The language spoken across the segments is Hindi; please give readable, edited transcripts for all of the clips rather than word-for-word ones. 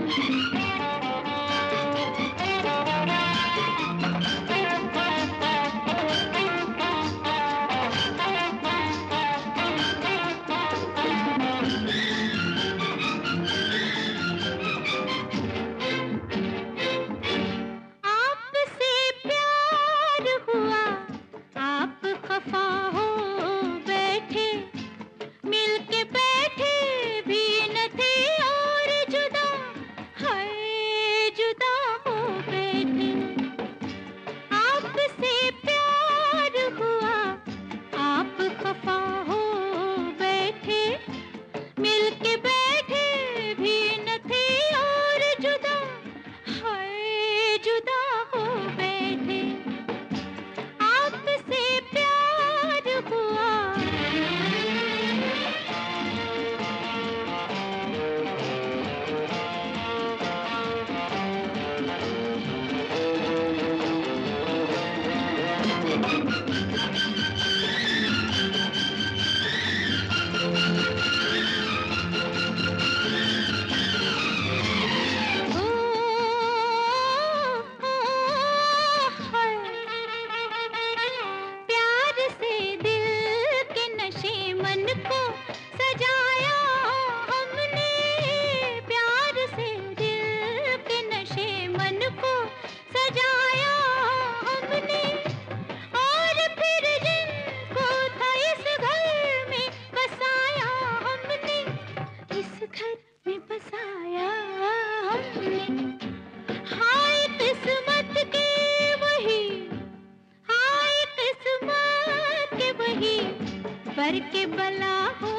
बर के बला हो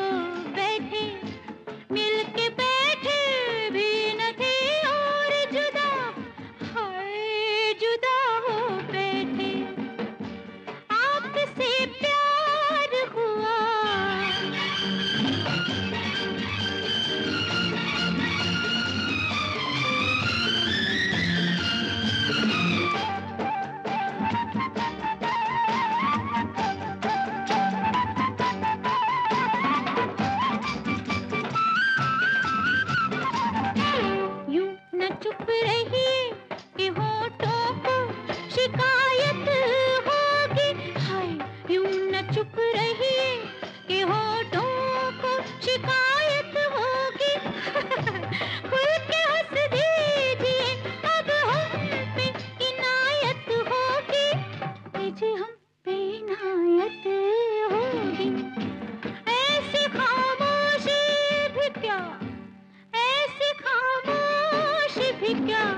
बैठे, मिल के बैठे भी न थे और जुदा, हाय जुदा हो बैठे। आपसे प्यार हुआ, चुप रहिए कि होठों को शिकायत होगी, हाय यूं न चुप रहिए कि होठों को शिकायत होगी। खुल के हंस दीजिए अब हम पे इनायत होगी, जी हम पे इनायत होगी। ऐसी खामोशी भी क्या, ऐसी खामोशी भी क्या